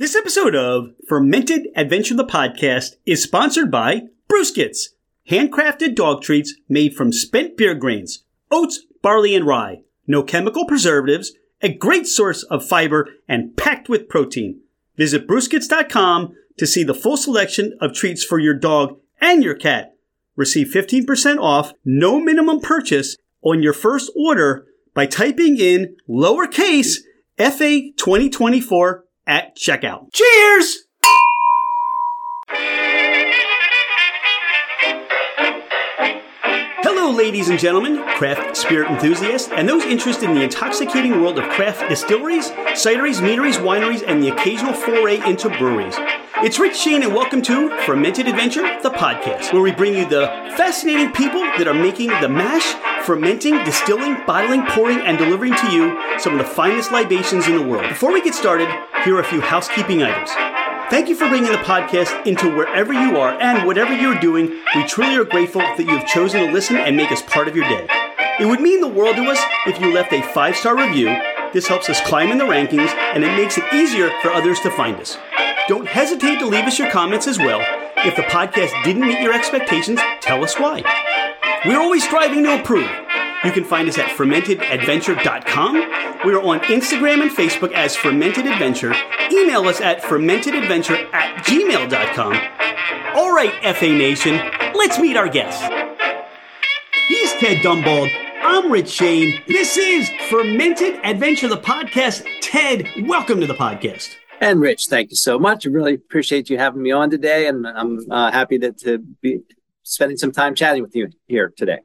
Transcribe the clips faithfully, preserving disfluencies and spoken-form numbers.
This episode of Fermented Adventure the Podcast is sponsored by Brewskits, handcrafted dog treats made from spent beer grains, oats, barley, and rye. No chemical preservatives, a great source of fiber, and packed with protein. Visit brewskits dot com to see the full selection of treats for your dog and your cat. Receive fifteen percent off, no minimum purchase on your first order by typing in lowercase F A twenty twenty-four at checkout. Cheers! Hello, ladies and gentlemen, craft spirit enthusiasts, and those interested in the intoxicating world of craft distilleries, cideries, meaderies, wineries, and the occasional foray into breweries. It's Rich Shane, and welcome to Fermented Adventure, the podcast, where we bring you the fascinating people that are making the mash, fermenting, distilling, bottling, pouring, and delivering to you some of the finest libations in the world. Before we get started, here are a few housekeeping items. Thank you for bringing the podcast into wherever you are, and whatever you're doing, we truly are grateful that you have chosen to listen and make us part of your day. It would mean the world to us if you left a five-star review. This helps us climb in the rankings, and it makes it easier for others to find us. Don't hesitate to leave us your comments as well. If the podcast didn't meet your expectations, tell us why. We're always striving to improve. You can find us at fermented adventure dot com. We are on Instagram and Facebook as Fermented Adventure. Email us at fermented adventure at gmail dot com. All right, F A Nation, let's meet our guest. He's Ted Dumbald. I'm Rich Shane. This is Fermented Adventure, the podcast. Ted, welcome to the podcast. And Rich, thank you so much. I really appreciate you having me on today, and I'm uh, happy to, to be spending some time chatting with you here today.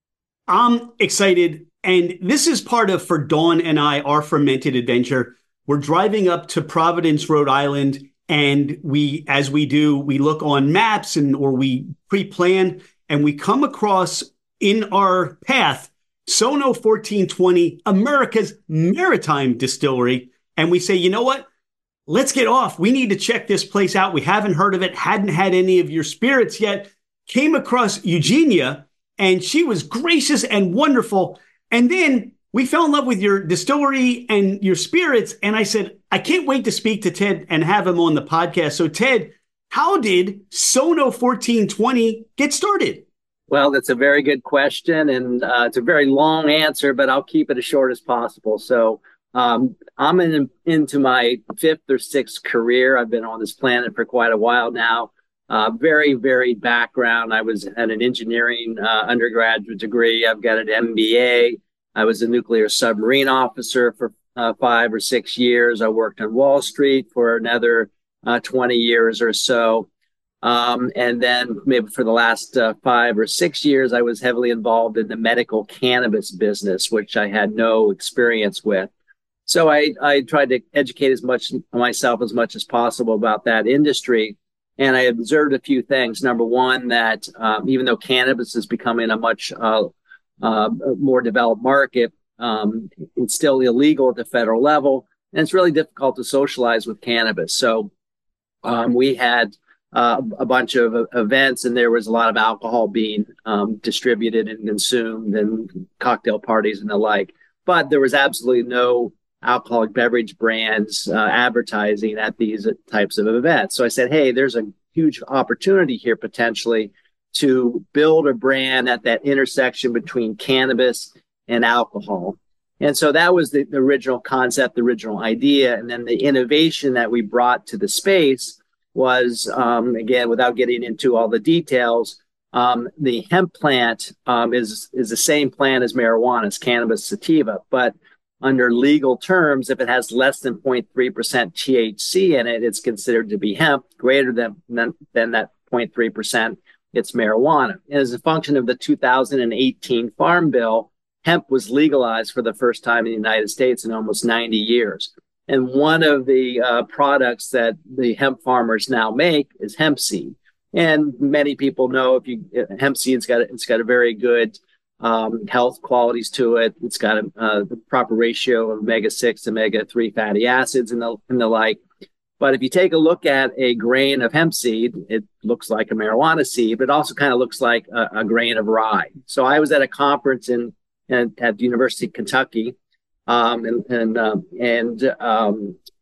I'm excited, and this is part of, for Dawn and I, our Fermented Adventure. We're driving up to Providence, Rhode Island, and we, as we do, we look on maps and or we pre-plan, and we come across in our path Sono fourteen twenty, America's maritime distillery, and we say, you know what? Let's get off. We need to check this place out. We haven't heard of it, hadn't had any of your spirits yet. Came across Eugenia, and she was gracious and wonderful. And then we fell in love with your distillery and your spirits. And I said, I can't wait to speak to Ted and have him on the podcast. So Ted, how did Sono fourteen twenty get started? Well, that's a very good question. And uh, it's a very long answer, but I'll keep it as short as possible. So um, I'm in, into my fifth or sixth career. I've been on this planet for quite a while now. Uh, very varied background. I was at an engineering uh, undergraduate degree. I've got an M B A. I was a nuclear submarine officer for uh, five or six years. I worked on Wall Street for another uh, twenty years or so. Um, and then maybe for the last uh, five or six years, I was heavily involved in the medical cannabis business, which I had no experience with. So I, I tried to educate as much myself as much as possible about that industry. And I observed a few things. Number one, that um, even though cannabis is becoming a much uh, uh, more developed market, um, it's still illegal at the federal level. And it's really difficult to socialize with cannabis. So um, we had uh, a bunch of events, and there was a lot of alcohol being um, distributed and consumed, and cocktail parties and the like. But there was absolutely no alcoholic beverage brands uh, advertising at these types of events. So I said, hey, there's a huge opportunity here potentially to build a brand at that intersection between cannabis and alcohol. And so that was the, the original concept, the original idea. And then the innovation that we brought to the space was, um, again, without getting into all the details, um, the hemp plant um, is, is the same plant as marijuana, as cannabis sativa, but under legal terms, if it has less than zero point three percent T H C in it, it's considered to be hemp. Greater than, than, than that zero point three percent, it's marijuana. And as a function of the two thousand eighteen Farm Bill, hemp was legalized for the first time in the United States in almost ninety years. And one of the uh, products that the hemp farmers now make is hemp seed. And many people know if you hemp seed's got it's got a very good Um, health qualities to it. It's got a, uh, the proper ratio of omega six, omega three fatty acids and the, and the like. But if you take a look at a grain of hemp seed, it looks like a marijuana seed, but it also kind of looks like a, a grain of rye. So I was at a conference in, in at the University of Kentucky, um, and and, um, and um,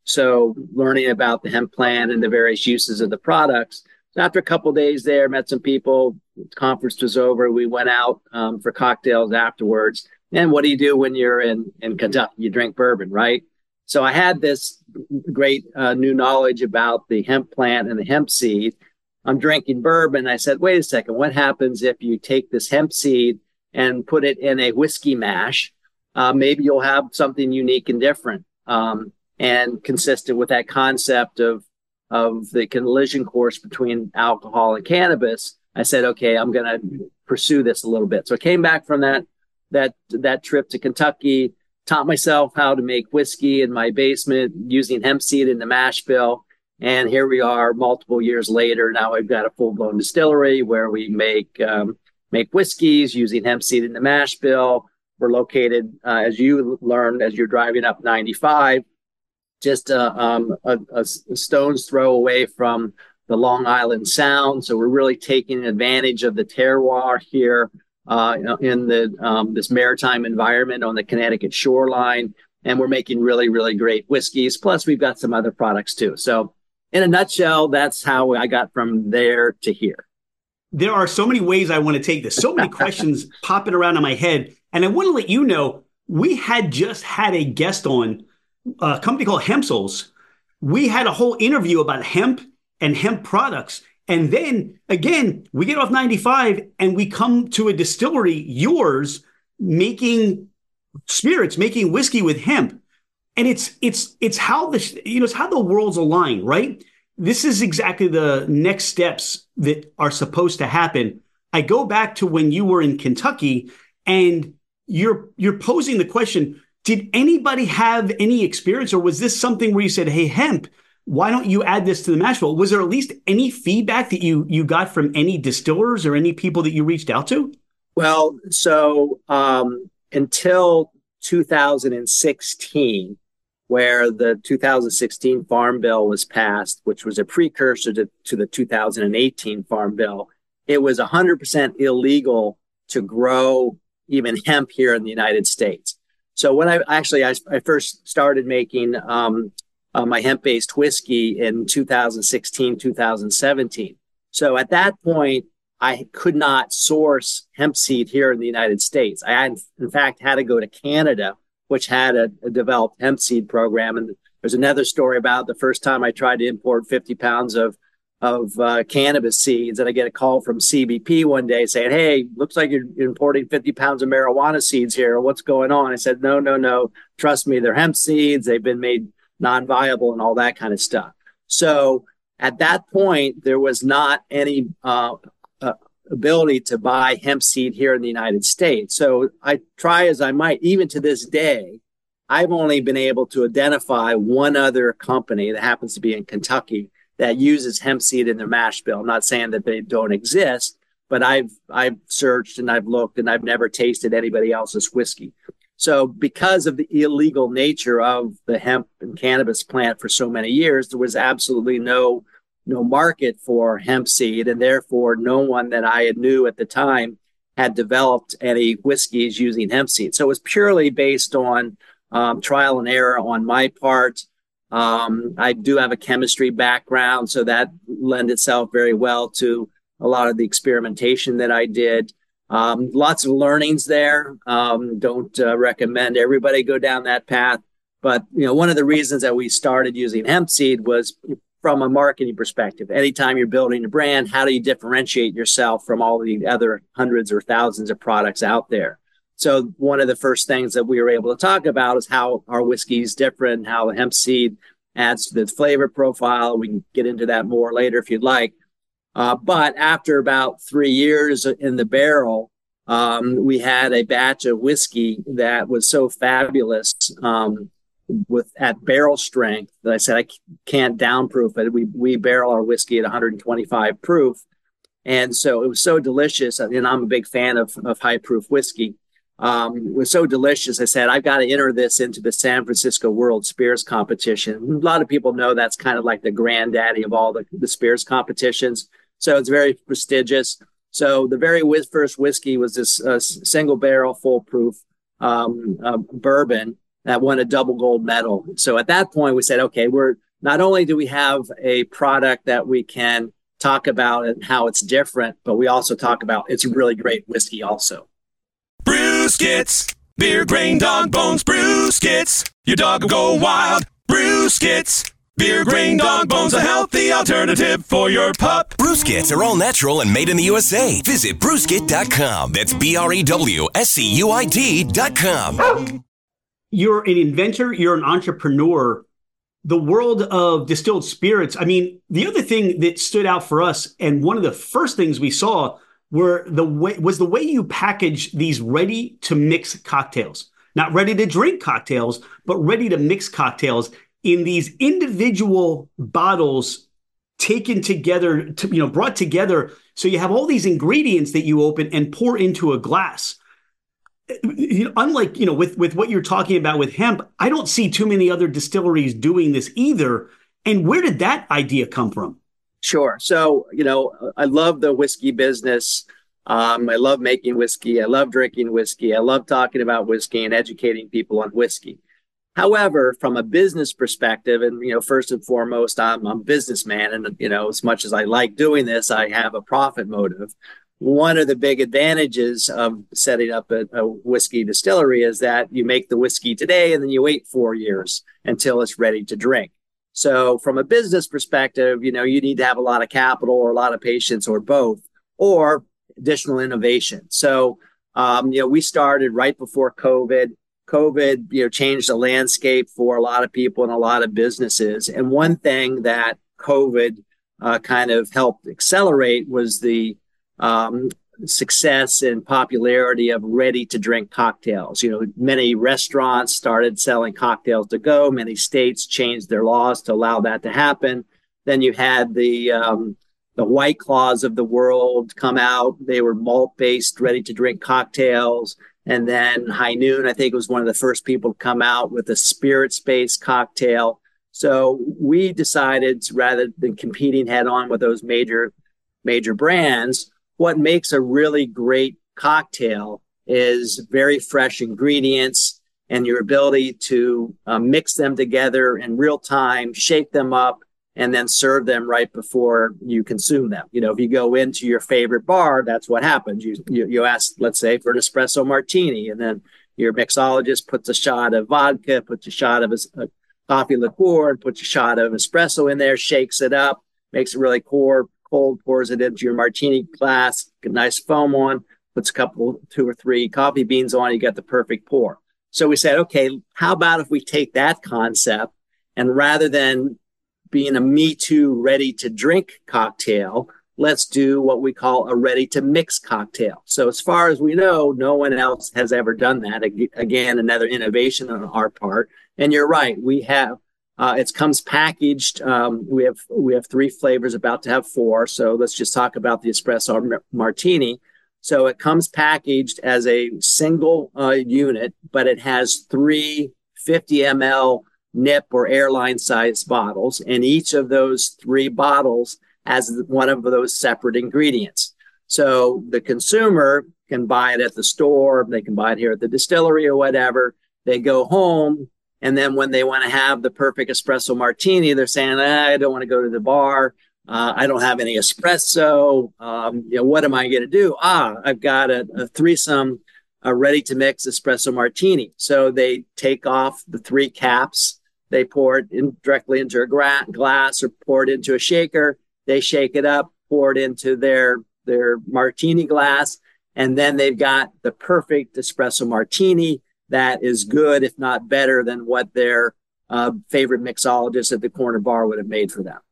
So learning about the hemp plant and the various uses of the products. So after a couple of days there, met some people. The conference was over. We went out um, for cocktails afterwards. And what do you do when you're in, in Kentucky? You drink bourbon, right? So I had this great uh, new knowledge about the hemp plant and the hemp seed. I'm drinking bourbon. I said, wait a second, what happens if you take this hemp seed and put it in a whiskey mash? Uh, maybe you'll have something unique and different um, and consistent with that concept of, of the collision course between alcohol and cannabis. I said, okay, I'm going to pursue this a little bit. So I came back from that, that, that trip to Kentucky, taught myself how to make whiskey in my basement using hemp seed in the mash bill. And here we are multiple years later. Now we've got a full-blown distillery where we make um, make whiskeys using hemp seed in the mash bill. We're located, uh, as you learned as you're driving up ninety-five, just uh, um, a, a stone's throw away from the Long Island Sound. So we're really taking advantage of the terroir here uh, in the um, this maritime environment on the Connecticut shoreline. And we're making really, really great whiskeys. Plus, we've got some other products too. So in a nutshell, that's how I got from there to here. There are so many ways I want to take this, so many questions popping around in my head. And I want to let you know, we had just had a guest on a company called Hempsels. We had a whole interview about hemp and hemp products. And then again, we get off ninety-five and we come to a distillery, yours, making spirits, making whiskey with hemp. And it's it's it's how the you know it's how the worlds align, right? This is exactly the next steps that are supposed to happen. I go back to when you were in Kentucky, and you're you're posing the question: did anybody have any experience, or was this something where you said, "Hey, hemp, why don't you add this to the mash bill?" Was there at least any feedback that you you got from any distillers or any people that you reached out to? Well, so um, until two thousand sixteen. Where the two thousand sixteen Farm Bill was passed, which was a precursor to, to the two thousand eighteen Farm Bill, it was one hundred percent illegal to grow even hemp here in the United States. So when I actually, I, I first started making um, uh, my hemp-based whiskey in two thousand sixteen, two thousand seventeen. So at that point, I could not source hemp seed here in the United States. I had, in fact, had to go to Canada, which had a, a developed hemp seed program. And there's another story about the first time I tried to import fifty pounds of, of uh, cannabis seeds. And I get a call from C B P one day saying, hey, looks like you're importing fifty pounds of marijuana seeds here. What's going on? I said, no, no, no. Trust me, they're hemp seeds. They've been made non-viable and all that kind of stuff. So at that point, there was not any uh, uh, ability to buy hemp seed here in the United States. So I try as I might, even to this day, I've only been able to identify one other company that happens to be in Kentucky that uses hemp seed in their mash bill. I'm not saying that they don't exist, but I've I've searched and I've looked and I've never tasted anybody else's whiskey. So because of the illegal nature of the hemp and cannabis plant for so many years, there was absolutely no no market for hemp seed, and therefore no one that I knew at the time had developed any whiskeys using hemp seed. So it was purely based on um, trial and error on my part. Um, I do have a chemistry background, so that lent itself very well to a lot of the experimentation that I did. Um, lots of learnings there. Um, don't uh, recommend everybody go down that path. But you know, one of the reasons that we started using hemp seed was from a marketing perspective. Anytime you're building a brand, how do you differentiate yourself from all the other hundreds or thousands of products out there? So one of the first things that we were able to talk about is how our whiskey is different, how the hemp seed adds to the flavor profile. We can get into that more later if you'd like. Uh, but after about three years in the barrel, um, we had a batch of whiskey that was so fabulous um, with at barrel strength that I said I can't downproof it. We we barrel our whiskey at one hundred twenty-five proof, and so it was so delicious. And I'm a big fan of of high proof whiskey. Um, it was so delicious. I said I've got to enter this into the San Francisco World Spirits Competition. A lot of people know that's kind of like the granddaddy of all the, the spirits competitions. So it's very prestigious. So the very first whiskey was this uh, single barrel, full proof um, uh, bourbon. that won a double gold medal. So at that point, we said, okay, we're not only do we have a product that we can talk about and how it's different, but we also talk about it's really great whiskey also. Brewskits, beer, grain, dog bones, Brewskits. Your dog will go wild. Brewskits, beer, grain, dog bones, a healthy alternative for your pup. Brewskits are all natural and made in the U S A. Visit brewskit dot com. That's B R E W S C U I D dot com. You're an inventor. You're an entrepreneur. The world of distilled spirits. I mean, the other thing that stood out for us, and one of the first things we saw were the way was the way you package these ready to mix cocktails, not ready to drink cocktails, but ready to mix cocktails in these individual bottles taken together, to, you know, brought together. So you have all these ingredients that you open and pour into a glass. You know, unlike, you know, with, with what you're talking about with hemp, I don't see too many other distilleries doing this either. And where did that idea come from? Sure. So, you know, I love the whiskey business. Um, I love making whiskey. I love drinking whiskey. I love talking about whiskey and educating people on whiskey. However, from a business perspective, and, you know, first and foremost, I'm, I'm a businessman. And, you know, as much as I like doing this, I have a profit motive. One of the big advantages of setting up a, a whiskey distillery is that you make the whiskey today and then you wait four years until it's ready to drink. So from a business perspective, you know, you need to have a lot of capital or a lot of patience or both, or additional innovation. So, um, you know, we started right before COVID. COVID, you know, changed the landscape for a lot of people and a lot of businesses. And one thing that COVID uh, kind of helped accelerate was the um, success and popularity of ready to drink cocktails. You know, many restaurants started selling cocktails to go. Many states changed their laws to allow that to happen. Then you had the, um, the White Claws of the world come out. They were malt-based, ready to drink cocktails. And then High Noon, I think, was one of the first people to come out with a spirits-based cocktail. So we decided, rather than competing head on with those major, major brands, what makes a really great cocktail is very fresh ingredients and your ability to uh, mix them together in real time, shake them up, and then serve them right before you consume them. You know, if you go into your favorite bar, that's what happens. You you, you ask, let's say, for an espresso martini, and then your mixologist puts a shot of vodka, puts a shot of a, a coffee liqueur, and puts a shot of espresso in there, shakes it up, makes it really cold, cold, pours it into your martini glass, get a nice foam on, puts a couple, two or three coffee beans on, you get the perfect pour. So we said, okay, how about if we take that concept and rather than being a Me Too ready to drink cocktail, let's do what we call a ready to mix cocktail. So as far as we know, no one else has ever done that. Again, another innovation on our part. And you're right, we have, uh, it comes packaged. Um, we have, we have three flavors, about to have four. So let's just talk about the espresso martini. So it comes packaged as a single uh, unit, but it has three fifty milliliter nip or airline size bottles. And each of those three bottles has one of those separate ingredients. So the consumer can buy it at the store. They can buy it here at the distillery or whatever. They go home. And then when they want to have the perfect espresso martini, they're saying, ah, I don't want to go to the bar. Uh, I don't have any espresso. Um, you know, what am I going to do? Ah, I've got a, a threesome, a ready to mix espresso martini. So they take off the three caps. They pour it in directly into a gra- glass or pour it into a shaker. They shake it up, pour it into their, their martini glass. And then they've got the perfect espresso martini that is good, if not better, than what their uh, favorite mixologist at the corner bar would have made for them.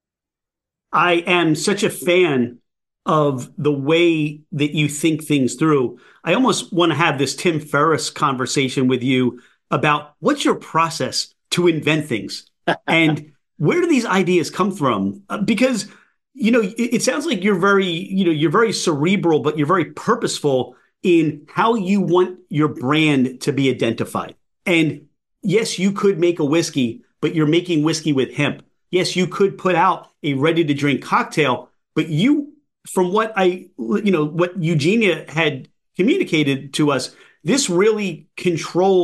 I am such a fan of the way that you think things through. I almost want to have this Tim Ferriss conversation with you about what's your process to invent things and where do these ideas come from? Uh, because, you know, it, it sounds like you're very, you know, you're very cerebral, but you're very purposeful in how you want your brand to be identified. And yes, you could make a whiskey, but you're making whiskey with hemp. Yes, you could put out a ready to drink cocktail, but you, from what I, you know, what Eugenia had communicated to us, this really controls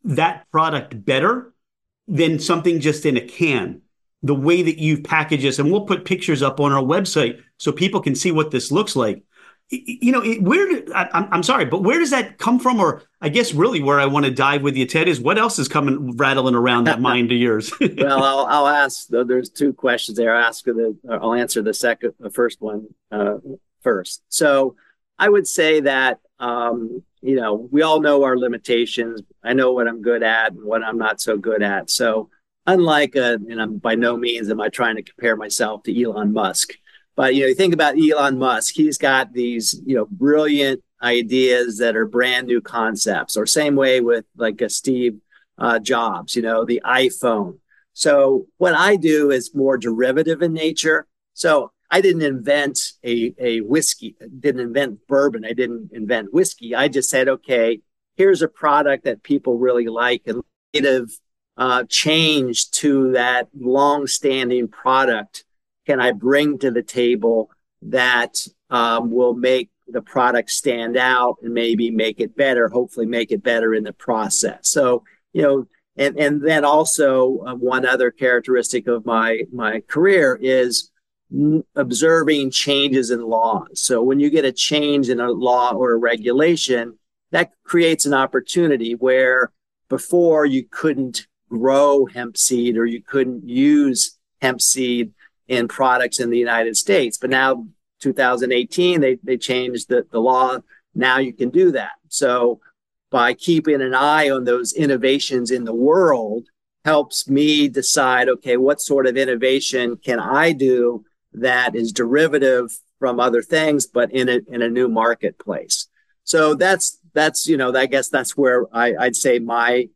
that product better than something just in a can. The way that you've packaged this, and we'll put pictures up on our website so people can see what this looks like. You know, it, where did, I, I'm, I'm sorry, but where does that come from? Or I guess really where I want to dive with you, Ted, is what else is coming rattling around that mind of yours? Well, I'll, I'll ask. There's two questions there. I'll ask the. I'll answer the second, the first one uh, first. So I would say that um, you know, we all know our limitations. I know what I'm good at and what I'm not so good at. So unlike, a, and I'm by no means am I trying to compare myself to Elon Musk. But, you know, you think about Elon Musk, he's got these, you know, brilliant ideas that are brand new concepts, or same way with like a Steve uh, Jobs, you know, the iPhone. So what I do is more derivative in nature. So I didn't invent a, a whiskey, didn't invent bourbon. I didn't invent whiskey. I just said, okay, here's a product that people really like, and native uh, change to that long-standing product can I bring to the table that um, will make the product stand out and maybe make it better, hopefully make it better in the process. So, you know, and, and then also uh, one other characteristic of my, my career is n- observing changes in laws. So when you get a change in a law or a regulation, that creates an opportunity where before you couldn't grow hemp seed or you couldn't use hemp seed in products in the United States. But now, two thousand eighteen, they, they changed the, the law. Now you can do that. So by keeping an eye on those innovations in the world helps me decide, okay, what sort of innovation can I do that is derivative from other things, but in a, in a new marketplace. So that's, that's, you know, I guess that's where I, I'd say my,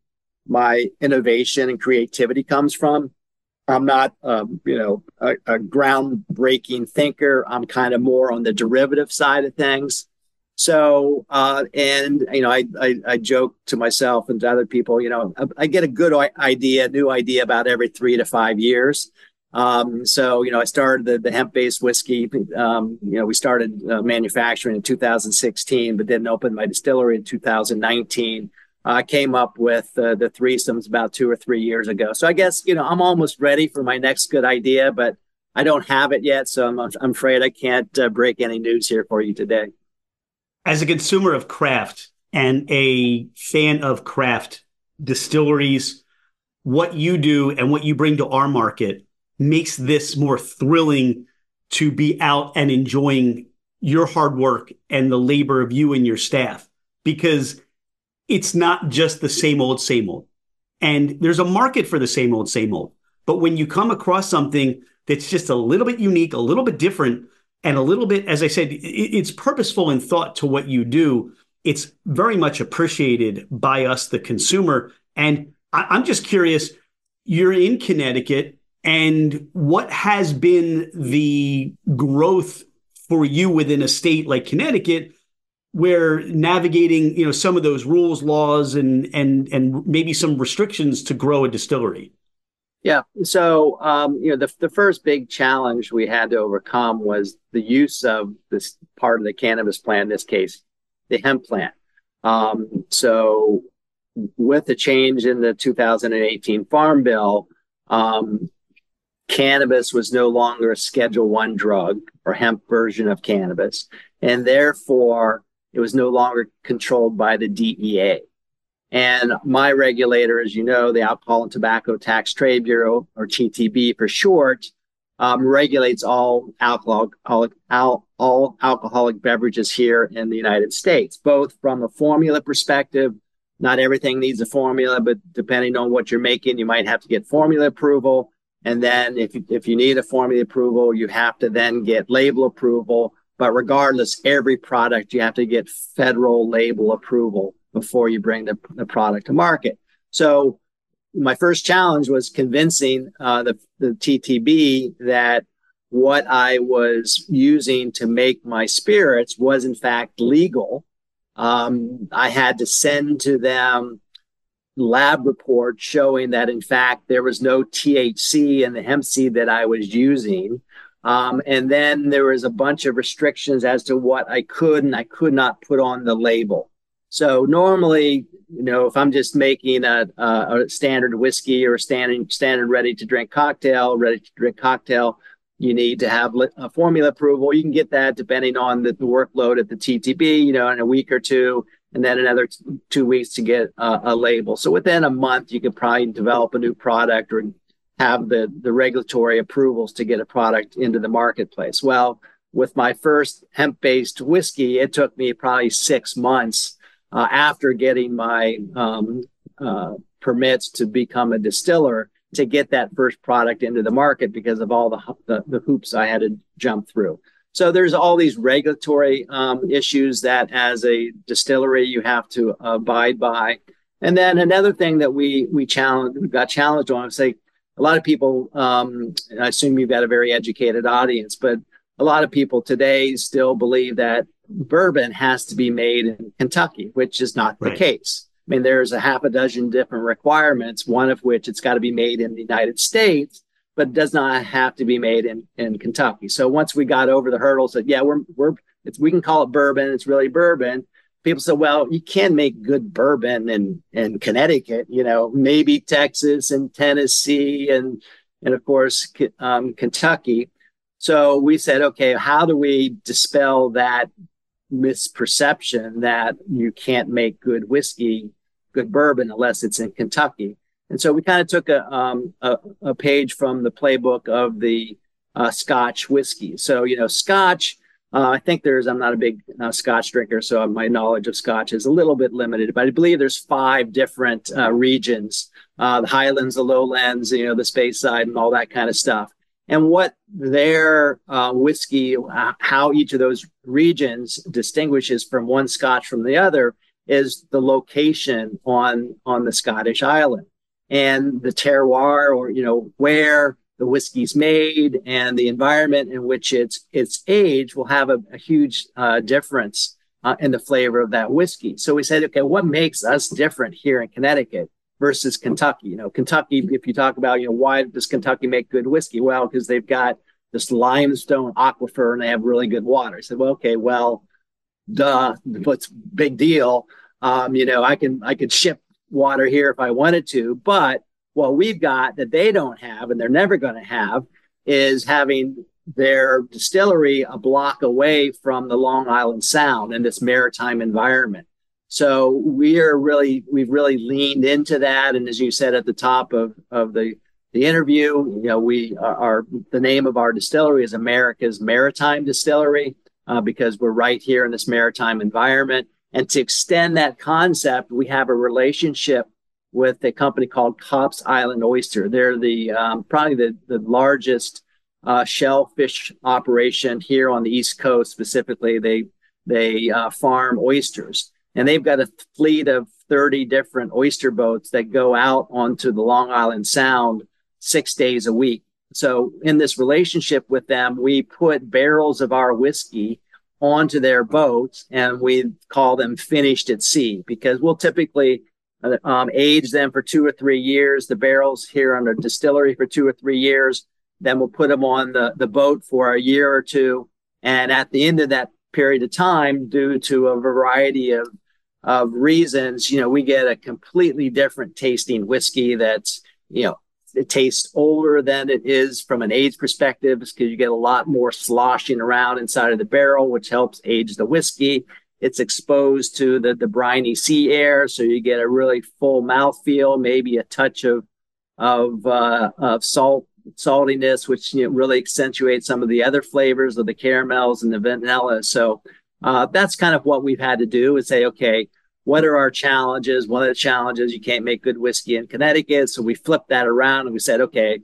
my innovation and creativity comes from. I'm not, um, you know, a, a groundbreaking thinker. I'm kind of more on the derivative side of things. So, uh, and, you know, I, I, I joke to myself and to other people, you know, I, I get a good idea, new idea about every three to five years. Um, so, you know, I started the, the hemp-based whiskey. Um, you know, we started uh, manufacturing in two thousand sixteen, but didn't open my distillery in two thousand nineteen. I uh, came up with uh, the threesomes about two or three years ago. So I guess, you know, I'm almost ready for my next good idea, but I don't have it yet. So I'm, I'm afraid I can't uh, break any news here for you today. As a consumer of craft and a fan of craft distilleries, what you do and what you bring to our market makes this more thrilling to be out and enjoying your hard work and the labor of you and your staff, because it's not just the same old, same old. And there's a market for the same old, same old. But when you come across something that's just a little bit unique, a little bit different, and a little bit, as I said, it's purposeful in thought to what you do, it's very much appreciated by us, the consumer. And I'm just curious, you're in Connecticut, and what has been the growth for you within a state like Connecticut, where navigating, you know, some of those rules, laws, and and and maybe some restrictions to grow a distillery? Yeah. So, um, you know, the the first big challenge we had to overcome was the use of this part of the cannabis plant, in this case, the hemp plant. Um, so with the change in the two thousand eighteen Farm Bill, um, cannabis was no longer a Schedule One drug, or hemp version of cannabis, and therefore it was no longer controlled by the D E A. And my regulator, as you know, the Alcohol and Tobacco Tax Trade Bureau, or T T B for short, um, regulates all alcoholic, all, all alcoholic beverages here in the United States, both from a formula perspective. Not everything needs a formula, but depending on what you're making, you might have to get formula approval. And then if, if you need a formula approval, you have to then get label approval. But regardless, every product, you have to get federal label approval before you bring the, the product to market. So my first challenge was convincing uh, the, the T T B that what I was using to make my spirits was in fact legal. Um, I had to send to them lab reports showing that in fact there was no T H C in the hemp seed that I was using. Um, and then there was a bunch of restrictions as to what I could and I could not put on the label. So normally, you know, if I'm just making a, a, a standard whiskey or a standard, standard ready to drink cocktail, ready to drink cocktail, you need to have a formula approval. You can get that depending on the, the workload at the T T B, you know, in a week or two, and then another t- two weeks to get a, a label. So within a month, you could probably develop a new product or have the, the regulatory approvals to get a product into the marketplace. Well, with my first hemp-based whiskey, it took me probably six months uh, after getting my um, uh, permits to become a distiller to get that first product into the market because of all the, the, the hoops I had to jump through. So there's all these regulatory um, issues that as a distillery you have to abide by. And then another thing that we we challenged, we got challenged on, say a lot of people, um, and I assume you've got a very educated audience, but a lot of people today still believe that bourbon has to be made in Kentucky, which is not right. the case. I mean, there's a half a dozen different requirements, one of which it's got to be made in the United States, but does not have to be made in, in Kentucky. So once we got over the hurdles that, yeah, we're, we're, it's, we can call it bourbon. It's really bourbon. People said, well, you can make good bourbon in, in Connecticut, you know, maybe Texas and Tennessee and, and of course, um, Kentucky. So we said, okay, how do we dispel that misperception that you can't make good whiskey, good bourbon, unless it's in Kentucky? And so we kind of took a, um, a, a page from the playbook of the uh, Scotch whiskey. So, you know, Scotch, uh, I think there's, I'm not a big uh, Scotch drinker, so my knowledge of Scotch is a little bit limited, but I believe there's five different uh, regions, uh, the Highlands, the Lowlands, you know, the Speyside and all that kind of stuff. And what their uh, whiskey, uh, how each of those regions distinguishes from one Scotch from the other is the location on, on the Scottish island and the terroir, or, you know, where the whiskey's made and the environment in which it's, it's aged will have a, a huge uh, difference uh, in the flavor of that whiskey. So we said, okay, what makes us different here in Connecticut versus Kentucky? You know, Kentucky, if you talk about, you know, why does Kentucky make good whiskey? Well, because they've got this limestone aquifer and they have really good water. I said, well, okay, well, duh, what's big deal? Um, you know, I can, I could ship water here if I wanted to, but what we've got that they don't have, and they're never going to have, is having their distillery a block away from the Long Island Sound and this maritime environment. So we are really, we've really leaned into that. And as you said at the top of, of the, the interview, you know, we are, are the name of our distillery is America's Maritime Distillery, uh, because we're right here in this maritime environment. And to extend that concept, we have a relationship with a company called Copp's Island Oyster. They're the um, probably the, the largest uh, shellfish operation here on the East Coast. Specifically, they they uh, farm oysters. And they've got a fleet of thirty different oyster boats that go out onto the Long Island Sound six days a week. So in this relationship with them, we put barrels of our whiskey onto their boats and we call them finished at sea, because we'll typically uh, um, age them for two or three years, the barrels here on the distillery for two or three years. Then we'll put them on the, the boat for a year or two. And at the end of that period of time, due to a variety of of reasons, you know, we get a completely different tasting whiskey that's, you know, it tastes older than it is from an age perspective, because you get a lot more sloshing around inside of the barrel, which helps age the whiskey. It's exposed to the, the briny sea air, so you get a really full mouthfeel, maybe a touch of of, uh, of salt saltiness, which, you know, really accentuates some of the other flavors of the caramels and the vanilla. So uh, that's kind of what we've had to do, is say, okay, what are our challenges? One of the challenges, you can't make good whiskey in Connecticut. So we flipped that around and we said, okay,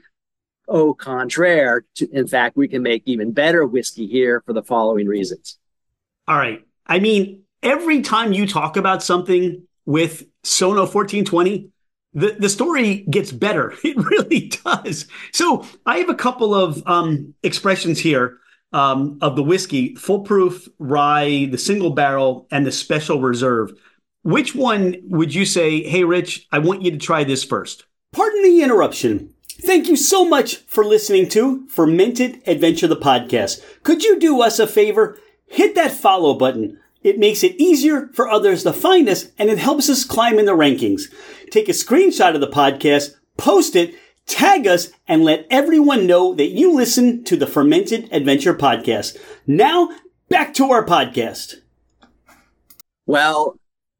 au contraire, to, in fact, we can make even better whiskey here for the following reasons. All right. I mean, every time you talk about something with Sono fourteen twenty, the, the story gets better. It really does. So I have a couple of um, expressions here um, of the whiskey: full-proof, rye, the single barrel, and the special reserve. Which one would you say, hey, Rich, I want you to try this first? Pardon the interruption. Thank you so much for listening to Fermented Adventure, the podcast. Could you do us a favor? Hit that follow button. It makes it easier for others to find us, and it helps us climb in the rankings. Take a screenshot of the podcast, post it, tag us, and let everyone know that you listen to the Fermented Adventure podcast. Now, back to our podcast. Well,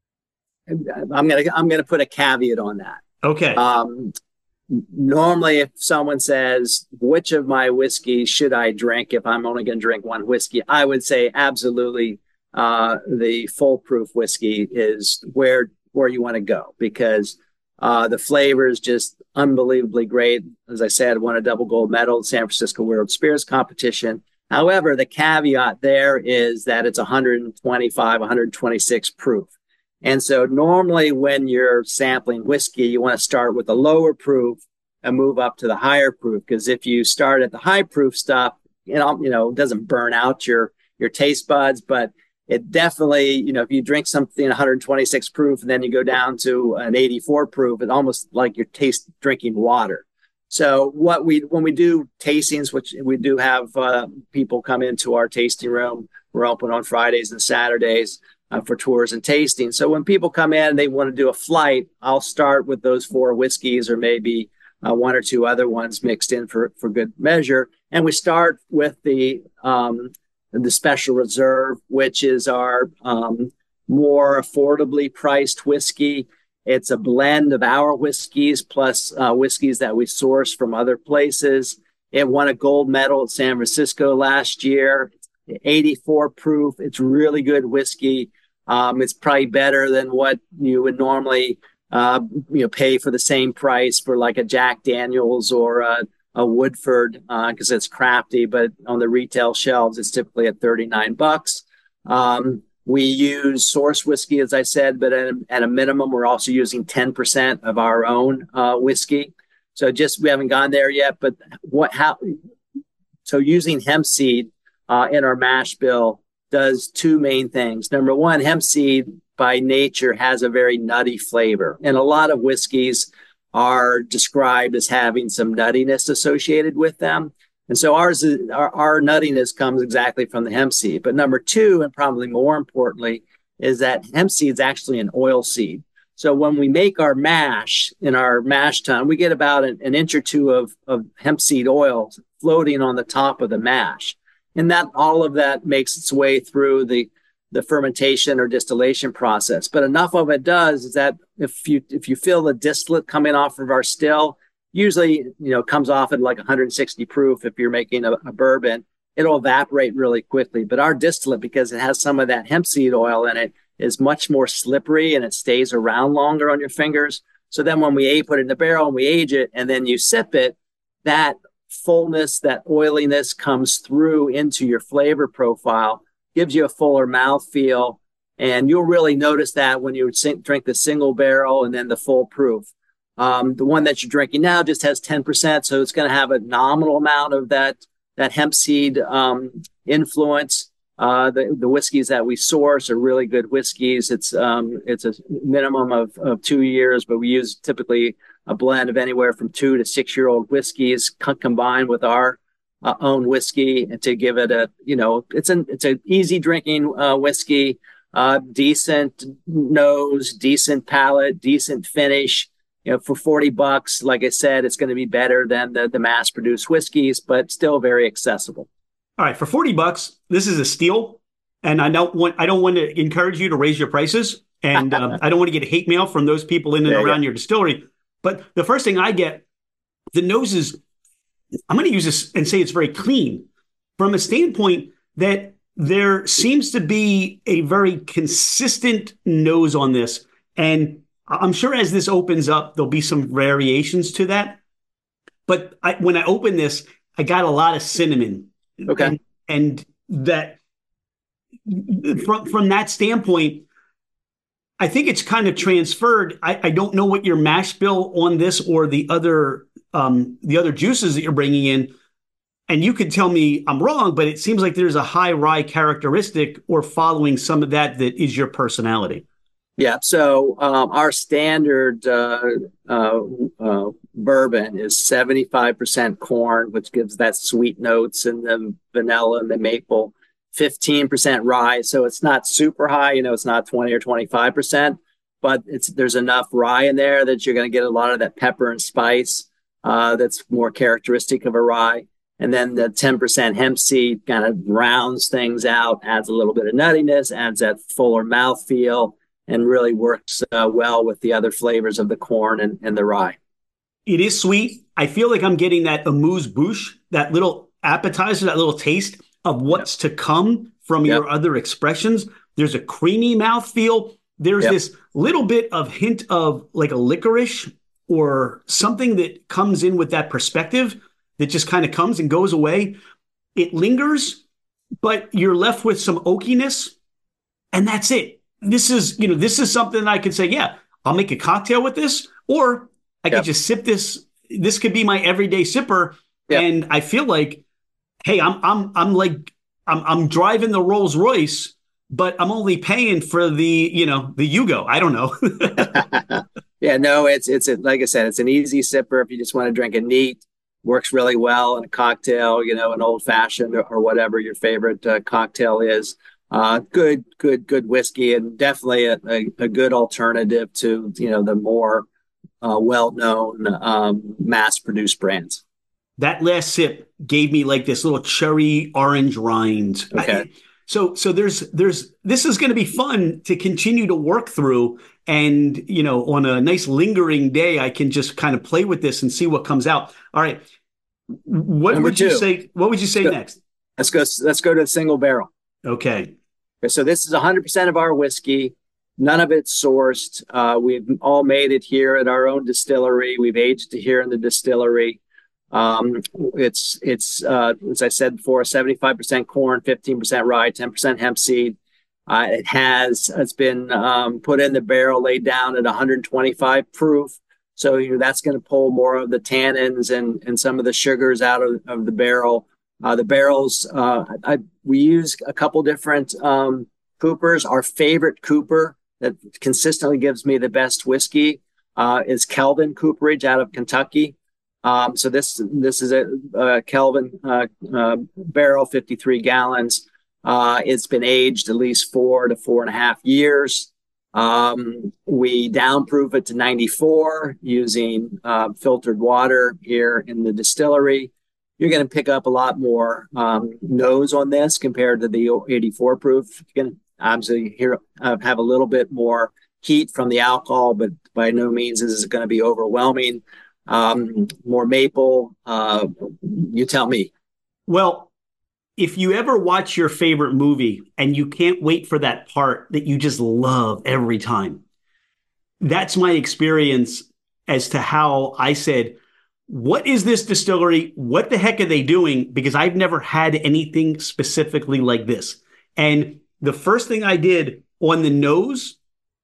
I'm gonna I'm gonna put a caveat on that. Okay. Um, normally, if someone says, "Which of my whiskeys should I drink if I'm only going to drink one whiskey?" I would say absolutely. Uh, the full proof whiskey is where where you want to go, because uh, the flavor is just unbelievably great. As I said, won a double gold medal at the San Francisco World Spirits Competition. However, the caveat there is that it's one twenty-five, one twenty-six proof. And so normally when you're sampling whiskey, you want to start with the lower proof and move up to the higher proof, because if you start at the high proof stuff, you know, you know, it doesn't burn out your your taste buds, but it definitely, you know, if you drink something one twenty-six proof and then you go down to an eighty-four proof, it's almost like you're taste drinking water. So what we, when we do tastings, which we do have uh, people come into our tasting room, we're open on Fridays and Saturdays uh, for tours and tasting. So when people come in and they want to do a flight, I'll start with those four whiskeys or maybe uh, one or two other ones mixed in for, for good measure. And we start with the, um, the Special Reserve, which is our um, more affordably priced whiskey. It's a blend of our whiskeys plus uh, whiskeys that we source from other places. It won a gold medal at San Francisco last year. eighty-four proof. It's really good whiskey. Um, it's probably better than what you would normally uh, you know, pay for the same price for like a Jack Daniels or a a Woodford, because uh, it's crafty, but on the retail shelves, it's typically at thirty-nine bucks. Um, we use source whiskey, as I said, but at a, at a minimum, we're also using ten percent of our own uh, whiskey. So just, we haven't gone there yet, but what, how, so using hemp seed uh, in our mash bill does two main things. Number one, hemp seed by nature has a very nutty flavor, and a lot of whiskeys are described as having some nuttiness associated with them. And so ours is, our, our nuttiness comes exactly from the hemp seed. But number two, and probably more importantly, is that hemp seed is actually an oil seed. So when we make our mash in our mash tun, we get about an, an inch or two of, of hemp seed oil floating on the top of the mash. And that all of that makes its way through the the fermentation or distillation process. But enough of it does is that if you if you feel the distillate coming off of our still, usually, you know, comes off at like one sixty proof. If you're making a, a bourbon, it'll evaporate really quickly. But our distillate, because it has some of that hemp seed oil in it, is much more slippery and it stays around longer on your fingers. So then when we put it in the barrel and we age it and then you sip it, that fullness, that oiliness comes through into your flavor profile, gives you a fuller mouthfeel, and you'll really notice that when you drink the single barrel and then the full proof. Um, the one that you're drinking now just has ten percent, so it's going to have a nominal amount of that that hemp seed um, influence. Uh, the, the whiskeys that we source are really good whiskeys. It's um, it's a minimum of, of two years, but we use typically a blend of anywhere from two to six year old whiskeys co- combined with our Uh, own whiskey, and to give it a, you know, it's an it's an easy drinking uh, whiskey, uh, decent nose, decent palate, decent finish. You know, for forty bucks, like I said, it's going to be better than the the mass produced whiskeys, but still very accessible. All right, for forty bucks, this is a steal, and I don't want I don't want to encourage you to raise your prices, and um, I don't want to get hate mail from those people in and around your distillery. But the first thing I get, the nose is, I'm going to use this and say it's very clean from a standpoint that there seems to be a very consistent nose on this. And I'm sure as this opens up, there'll be some variations to that. But I, when I opened this, I got a lot of cinnamon. Okay. And, and that from, from that standpoint, I think it's kind of transferred. I, I don't know what your mash bill on this or the other um, the other juices that you're bringing in, and you could tell me I'm wrong, but it seems like there's a high rye characteristic or following some of that that is your personality. Yeah. So um, our standard uh, uh, uh, bourbon is seventy-five percent corn, which gives that sweet notes and the vanilla and the maple. fifteen percent rye. So it's not super high, you know, it's not twenty or twenty-five percent, but it's there's enough rye in there that you're going to get a lot of that pepper and spice uh, that's more characteristic of a rye. And then the ten percent hemp seed kind of rounds things out, adds a little bit of nuttiness, adds that fuller mouthfeel, and really works uh, well with the other flavors of the corn and, and the rye. It is sweet. I feel like I'm getting that amuse-bouche, that little appetizer, that little taste of what's yep. to come from yep. your other expressions. There's a creamy mouthfeel. There's yep. this little bit of hint of like a licorice or something that comes in with that perspective that just kind of comes and goes away. It lingers, but you're left with some oakiness, and that's it. This is, you know, this is something that I could say, yeah, I'll make a cocktail with this, or I yep. could just sip this. This could be my everyday sipper. Yep. And I feel like, hey, I'm I'm I'm like I'm I'm driving the Rolls Royce, but I'm only paying for the, you know, the Yugo. I don't know. yeah, no, it's it's a, like I said, it's an easy sipper if you just want to drink it neat. Works really well in a cocktail, you know, an old fashioned or, or whatever your favorite uh, cocktail is. Uh, good, good, good whiskey, and definitely a, a, a good alternative to, you know, the more uh, well-known um, mass-produced brands. That last sip gave me like this little cherry orange rind. Okay. I, so, so there's, there's, this is going to be fun to continue to work through. And, you know, on a nice lingering day, I can just kind of play with this and see what comes out. All right. What Number would two. you say? What would you say let's go, next? Let's go, let's go to the single barrel. Okay. So this is one hundred percent of our whiskey. None of it's sourced. Uh, we've all made it here at our own distillery. We've aged it here in the distillery. Um, it's, it's uh, as I said before, seventy-five percent corn, fifteen percent rye, ten percent hemp seed. Uh, it has, it's been um, put in the barrel, laid down at one hundred twenty-five proof. So you know, that's going to pull more of the tannins and, and some of the sugars out of, of the barrel. Uh, the barrels, uh, I, we use a couple different um, coopers. Our favorite cooper that consistently gives me the best whiskey uh, is Kelvin Cooperage out of Kentucky. Um, so this this is a, a Kelvin uh, uh, barrel, fifty-three gallons. Uh, it's been aged at least four to four and a half years. Um, we downproof it to ninety-four using uh, filtered water here in the distillery. You're going to pick up a lot more um, nose on this compared to the eighty-four proof. You're going to obviously hear, uh, have a little bit more heat from the alcohol, but by no means is it going to be overwhelming. Um, more maple. Uh, you tell me. Well, if you ever watch your favorite movie and you can't wait for that part that you just love every time, that's my experience as to how I said, what is this distillery? What the heck are they doing? Because I've never had anything specifically like this. And the first thing I did on the nose,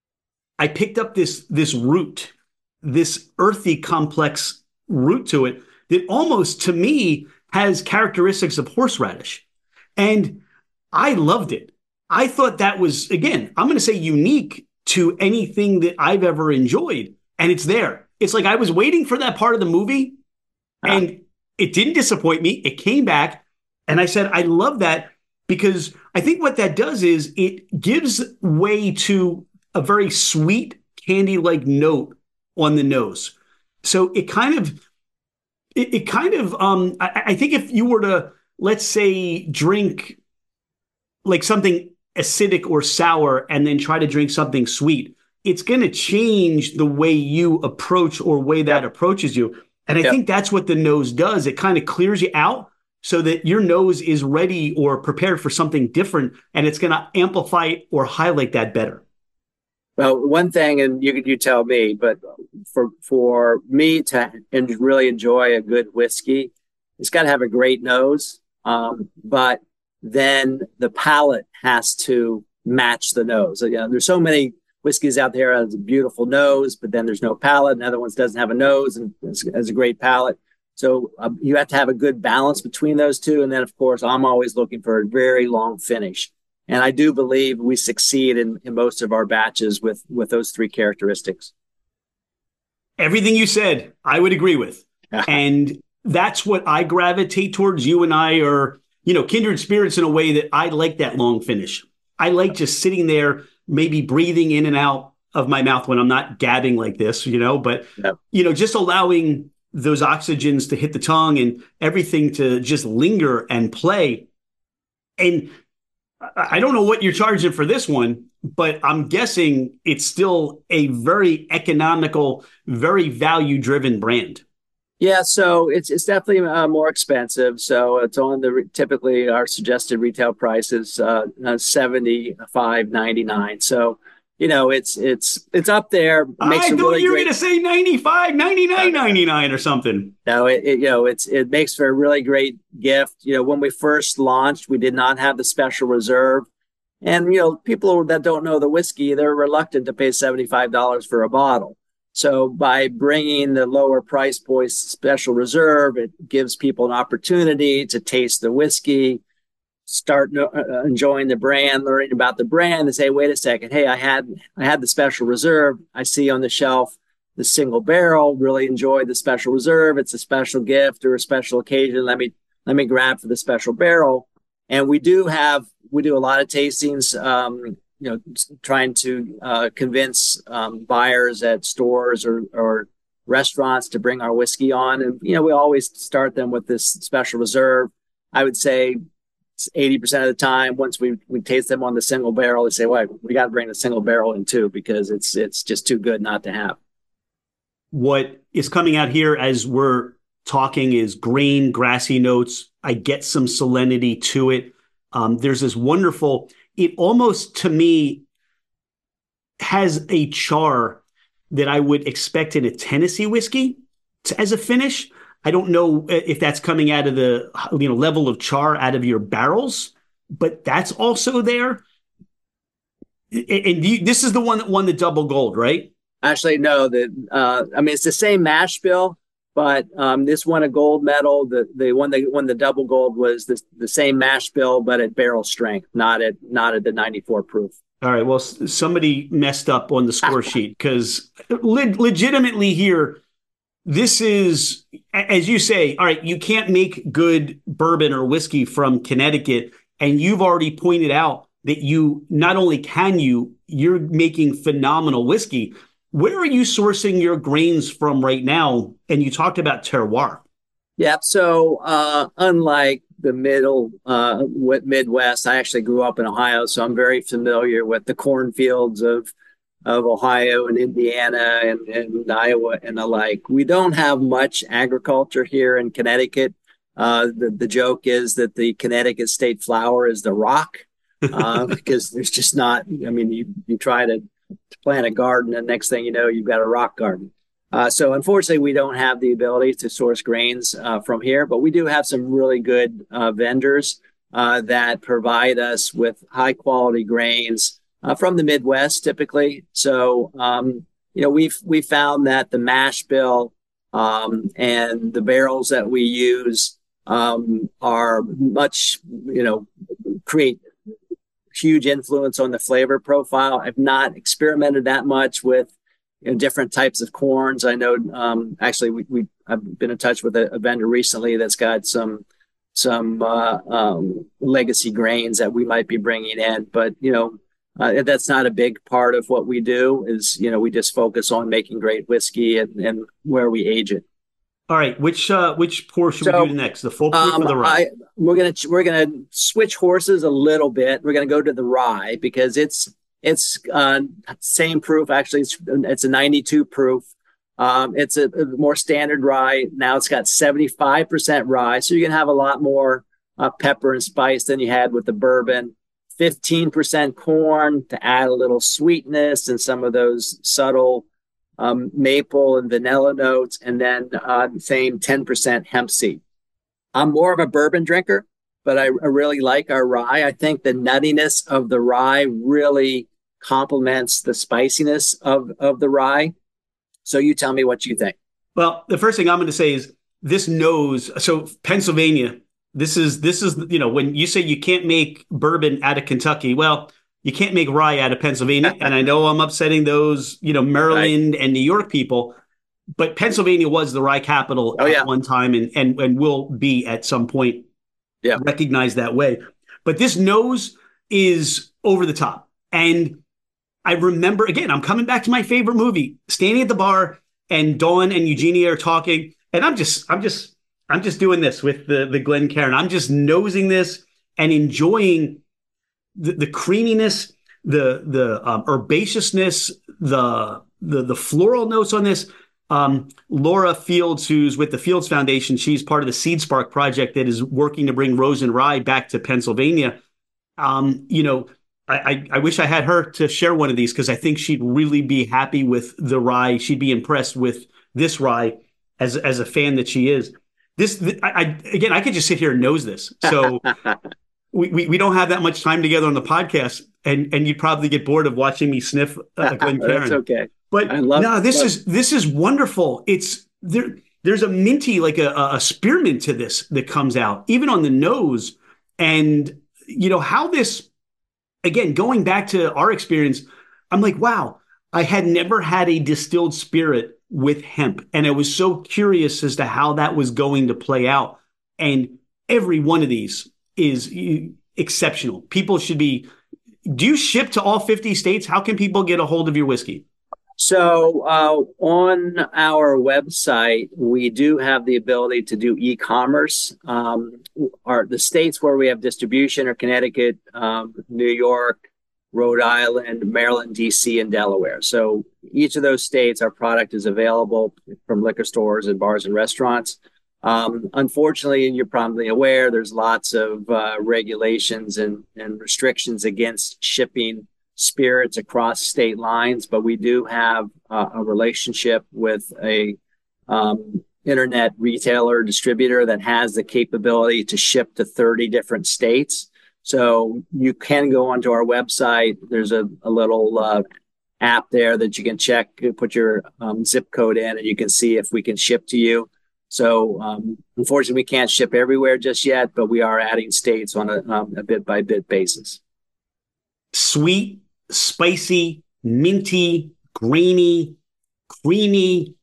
I picked up this, this root, this earthy complex root to it that almost to me has characteristics of horseradish. And I loved it. I thought that was, again, I'm going to say unique to anything that I've ever enjoyed. And it's there. It's like I was waiting for that part of the movie and it didn't disappoint me. It came back and I said, I love that because I think what that does is it gives way to a very sweet candy-like note on the nose. So it kind of, it, it kind of, um, I, I think if you were to, let's say, drink like something acidic or sour and then try to drink something sweet, it's going to change the way you approach or way that yep. approaches you. And I yep. think that's what the nose does. It kind of clears you out so that your nose is ready or prepared for something different, and it's going to amplify or highlight that better. Well, one thing, and you you tell me, but for for me to and really enjoy a good whiskey, it's got to have a great nose. Um, but then the palate has to match the nose. So, you know, there's so many whiskeys out there that has a beautiful nose, but then there's no palate. Another one doesn't have a nose and has a great palate. So um, you have to have a good balance between those two. And then, of course, I'm always looking for a very long finish. And I do believe we succeed in, in most of our batches with, with those three characteristics. Everything you said, I would agree with. And that's what I gravitate towards. You and I are, you know, kindred spirits in a way that I like that long finish. I like just sitting there, maybe breathing in and out of my mouth when I'm not gabbing like this, you know, but, yep. you know, just allowing those oxygens to hit the tongue and everything to just linger and play. And I don't know what you're charging for this one, but I'm guessing it's still a very economical, very value-driven brand. Yeah, so it's it's definitely uh, more expensive. So it's on the typically our suggested retail price is uh, seventy-five ninety-nine. So you know it's it's it's up there. Makes I thought really you were going to say ninety-five ninety-nine ninety-nine or something. No, it, it you know it's it makes for a really great gift. You know, when we first launched, we did not have the special reserve, and you know people that don't know the whiskey, they're reluctant to pay seventy-five dollars for a bottle. So by bringing the lower price point special reserve, it gives people an opportunity to taste the whiskey, start no, uh, enjoying the brand, learning about the brand, and say, wait a second, hey, I had I had the special reserve. I see on the shelf the single barrel. Really enjoy the special reserve. It's a special gift or a special occasion. Let me let me grab for the special barrel. And we do have we do a lot of tastings. Um, you know, trying to uh, convince um, buyers at stores or, or restaurants to bring our whiskey on. And, you know, we always start them with this special reserve. I would say eighty percent of the time, once we, we taste them on the single barrel, they say, well, we got to bring the single barrel in too, because it's, it's just too good not to have. What is coming out here as we're talking is grain, grassy notes. I get some salinity to it. Um, there's this wonderful... It almost, to me, has a char that I would expect in a Tennessee whiskey to, as a finish. I don't know if that's coming out of the you know level of char out of your barrels, but that's also there. And you, this is the one that won the double gold, right? Actually, no. The uh, I mean, it's the same mash bill, but um, this won a gold medal. The the one that won the double gold was the the same mash bill, but at barrel strength, not at not at the ninety-four proof. All right. Well, somebody messed up on the score sheet because le- legitimately here, this is, as you say, all right, you can't make good bourbon or whiskey from Connecticut, and you've already pointed out that you not only can you, you're making phenomenal whiskey. Where are you sourcing your grains from right now? And you talked about terroir. Yeah. So uh, unlike the middle uh, Midwest, I actually grew up in Ohio, so I'm very familiar with the cornfields of of Ohio and Indiana and, and Iowa and the like. We don't have much agriculture here in Connecticut. Uh, the, the joke is that the Connecticut state flower is the rock uh, because there's just not, I mean, you, you try to to plant a garden, and next thing you know, you've got a rock garden. Uh, so unfortunately, we don't have the ability to source grains uh, from here, but we do have some really good uh, vendors uh, that provide us with high quality grains uh, from the Midwest, typically. So, um, you know, we've, we found that the mash bill um, and the barrels that we use um, are much, you know, create huge influence on the flavor profile. I've not experimented that much with you know, different types of corns. I know, um, actually, we, we I've been in touch with a, a vendor recently that's got some some uh, um, legacy grains that we might be bringing in. But you know, uh, that's not a big part of what we do. Is you know, we just focus on making great whiskey and, and where we age it. All right, which uh, which pour should so, we do next? The full proof um, or the rye? I, we're gonna we're gonna switch horses a little bit. We're gonna go to the rye because it's it's uh, same proof. Actually, it's it's a ninety-two proof. Um, it's a, a more standard rye. Now it's got seventy-five percent rye, so you're gonna have a lot more uh, pepper and spice than you had with the bourbon. fifteen percent corn to add a little sweetness and some of those subtle Um, maple and vanilla notes, and then uh, same ten percent hemp seed. I'm more of a bourbon drinker, but I, I really like our rye. I think the nuttiness of the rye really complements the spiciness of, of the rye. So you tell me what you think. Well, the first thing I'm going to say is this knows, so Pennsylvania, this is, this is, you know, when you say you can't make bourbon out of Kentucky, well, you can't make rye out of Pennsylvania. And I know I'm upsetting those, you know, Maryland right. and New York people, but Pennsylvania was the rye capital oh, at yeah. one time and, and, and will be at some point. yeah. recognized that way. But this nose is over the top. And I remember, again, I'm coming back to my favorite movie, standing at the bar, and Dawn and Eugenia are talking, and I'm just, I'm just, I'm just doing this with the the Glencairn. I'm just nosing this and enjoying the, the creaminess, the the um, herbaceousness, the the the floral notes on this. Um, Laura Fields, who's with the Fields Foundation, she's part of the Seed Spark project that is working to bring rose and rye back to Pennsylvania. Um, you know, I, I, I wish I had her to share one of these, because I think she'd really be happy with the rye. She'd be impressed with this rye as as a fan that she is. This, th- I, I again, I could just sit here and nose this. So we, we we don't have that much time together on the podcast, and and you'd probably get bored of watching me sniff uh, Glencairn. That's okay. But I love, no, this love. is this is wonderful. It's there. There's a minty, like a, a spearmint to this that comes out, even on the nose. And you know how this, again, going back to our experience, I'm like, wow, I had never had a distilled spirit with hemp, and I was so curious as to how that was going to play out. And every one of these is exceptional. People should be. Do you ship to all fifty states? How can people get a hold of your whiskey? So uh, on our website, we do have the ability to do e-commerce. Um, our, the states where we have distribution are Connecticut, um, New York, Rhode Island, Maryland, D C, and Delaware. So each of those states, our product is available from liquor stores and bars and restaurants. Um, unfortunately, and you're probably aware, there's lots of uh, regulations and, and restrictions against shipping spirits across state lines, but we do have uh, a relationship with a um, internet retailer distributor that has the capability to ship to thirty different states. So you can go onto our website. There's a, a little uh, app there that you can check, put your um, zip code in, and you can see if we can ship to you. So um, unfortunately, we can't ship everywhere just yet, but we are adding states on a, um, a bit by bit basis. Sweet, spicy, minty, grainy, creamy.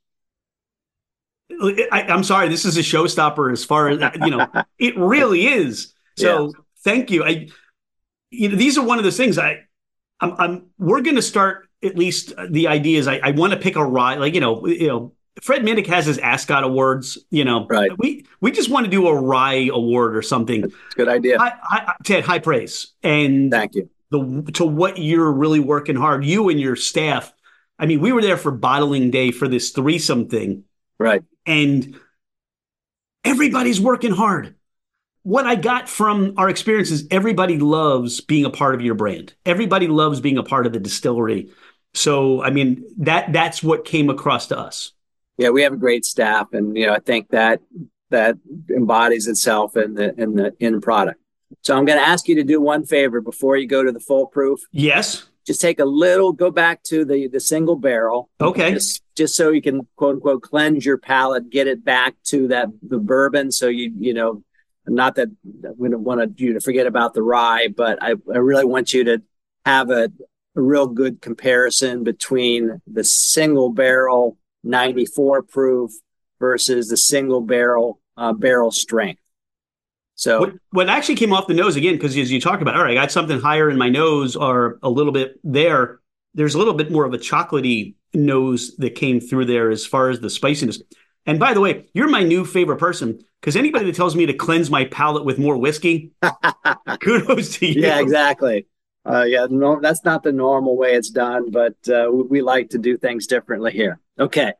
I, I'm sorry, this is a showstopper as far as, you know, it really is. So yeah. Thank you. I, you know, these are one of those things I, I'm, I'm we're going to start, at least the idea is I, I want to pick a rye, like, you know, you know, Fred Minnick has his Ascot Awards, you know, right. we, we just want to do a rye award or something. That's a good idea. I, I, Ted, high praise. And thank you. The, to what you're really working hard, you and your staff. I mean, we were there for bottling day for this threesome thing. Right. And everybody's working hard. What I got from our experience is everybody loves being a part of your brand. Everybody loves being a part of the distillery. So, I mean, that that's what came across to us. Yeah, we have a great staff, and you know, I think that that embodies itself in the in the end product. So I'm going to ask you to do one favor before you go to the full proof. Yes. Just take a little, go back to the the single barrel. Okay. Just, just so you can quote unquote cleanse your palate, get it back to that the bourbon. So you you know, not that we don't want you to forget about the rye, but I, I really want you to have a, a real good comparison between the single barrel ninety-four proof versus the single barrel uh, barrel strength. So what, what actually came off the nose again, because as you talk about, all right, I got something higher in my nose or a little bit there. There's a little bit more of a chocolatey nose that came through there as far as the spiciness. And by the way, you're my new favorite person, because anybody that tells me to cleanse my palate with more whiskey, kudos to you. Yeah, exactly. Uh, yeah, no, that's not the normal way it's done, but uh, we, we like to do things differently here. Okay.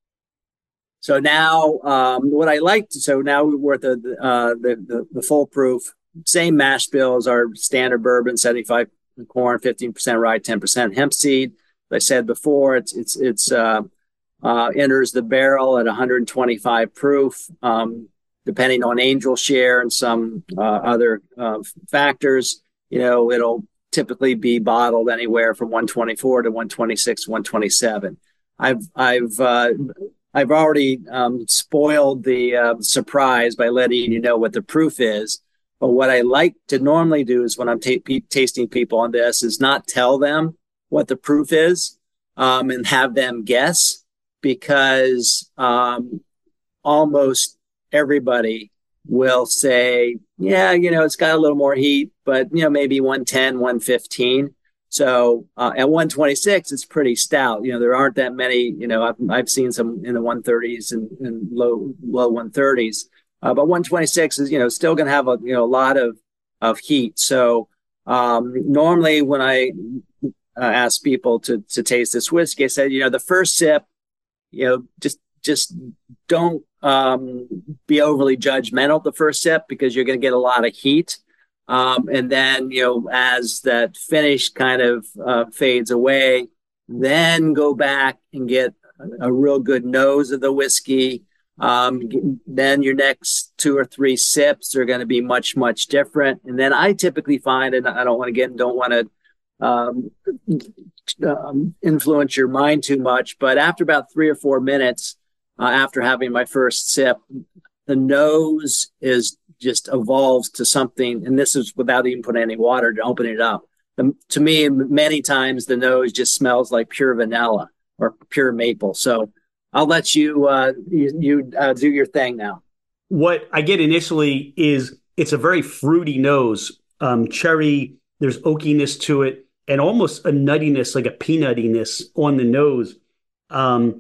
So now, um, what I like to, so now we're at the, uh, the, the, the full proof, same mash bill as our standard bourbon, seventy-five corn, fifteen percent rye, ten percent hemp seed. As I said before, it's, it's, it's, uh, uh, enters the barrel at one hundred twenty-five proof, um, depending on angel share and some, uh, other, uh, factors, you know, it'll typically be bottled anywhere from one twenty-four to one twenty-six, one twenty-seven. I've, I've, uh, I've already um, spoiled the uh, surprise by letting you know what the proof is. But what I like to normally do is when I'm ta- p- tasting people on this is not tell them what the proof is um, and have them guess, because um, almost everybody will say, yeah, you know, it's got a little more heat, but, you know, maybe one ten, one fifteen. So uh, at one twenty-six, it's pretty stout. You know, there aren't that many, you know, I've, I've seen some in the one thirties and, and low, low one thirties. Uh, but one twenty-six is, you know, still going to have a, you know, a lot of, of heat. So um, normally when I uh, ask people to, to taste this whiskey, I said, you know, the first sip, you know, just, just don't um, be overly judgmental the first sip, because you're going to get a lot of heat. Um, and then, you know, as that finish kind of uh, fades away, then go back and get a, a real good nose of the whiskey. Um, then your next two or three sips are going to be much, much different. And then I typically find, and I don't want to get, don't want to um, um, influence your mind too much, but after about three or four minutes uh, after having my first sip, the nose is just evolves to something, and this is without even putting any water to open it up. The, to me, many times the nose just smells like pure vanilla or pure maple. So I'll let you uh, you, you uh, do your thing now. What I get initially is it's a very fruity nose, um, cherry. There's oakiness to it, and almost a nuttiness, like a peanuttiness on the nose. Um,